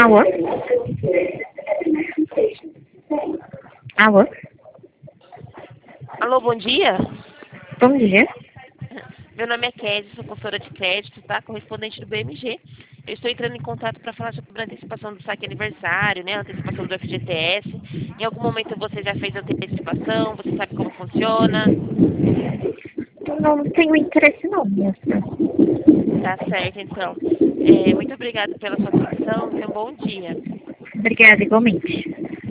Alô? Alô? Alô, bom dia. Bom dia. Meu nome é Kézia, sou consultora de crédito, tá? Correspondente do BMG. Eu estou entrando em contato para falar sobre a antecipação do saque aniversário, né? A antecipação do FGTS. Em algum momento você já fez antecipação? Você sabe como funciona? Não tenho interesse não, moça. Tá certo, então. Muito obrigada pela sua atenção. Tenha um bom dia. Obrigada, igualmente.